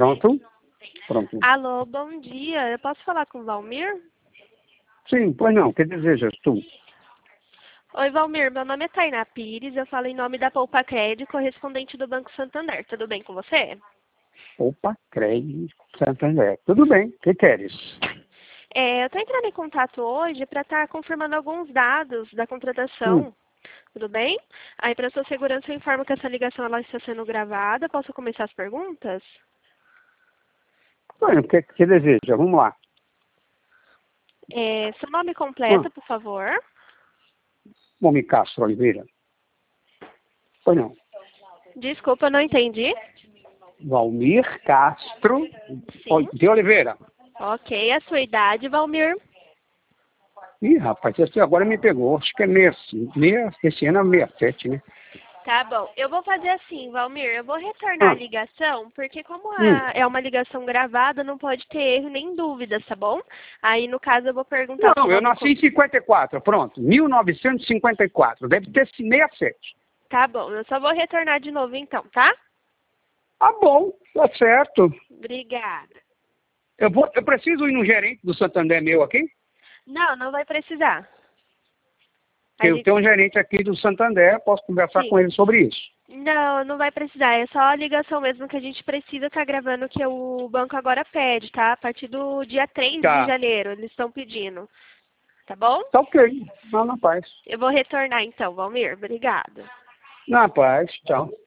Pronto? Pronto. Alô, bom dia. Eu posso falar com o Valmir? Sim, pois não. O que desejas tu? Oi, Valmir. Meu nome é Tainá Pires. Eu falo em nome da Poupa Cred, correspondente do Banco Santander. Tudo bem com você? Opa, Cred, Santander. Tudo bem. O que queres? Eu estou entrando em contato hoje para estar confirmando alguns dados da contratação. Tudo bem? Aí, para sua segurança, eu informo que essa ligação ela está sendo gravada. Posso começar as perguntas? Bem, o que deseja? Vamos lá. Seu nome completo, por favor. Nome Castro Oliveira. Pois não. Desculpa, eu não entendi. Valmir Castro Sim. de Oliveira. Ok. A sua idade, Valmir? Ih, rapaz, esse agora me pegou. Acho que é esse ano é 67, né? Tá bom. Eu vou fazer assim, Valmir. Eu vou retornar a ligação, porque como é uma ligação gravada, não pode ter erro nem dúvidas, tá bom? Aí, no caso, eu vou perguntar... Não, eu nasci em 54, pronto. 1954. Deve ter 67. Tá bom. Eu só vou retornar de novo, então, tá? Tá bom, tá certo. Obrigada. Eu preciso ir no gerente do Santander meu aqui? Não, não vai precisar. Eu tenho um gerente aqui do Santander, posso conversar Sim. com ele sobre isso. Não, não vai precisar. É só a ligação mesmo que a gente precisa estar gravando, que o banco agora pede, tá? A partir do dia 3 de janeiro, eles estão pedindo. Tá bom? Tá ok. Não, na paz. Eu vou retornar então, Valmir. Obrigada. Na paz, tchau.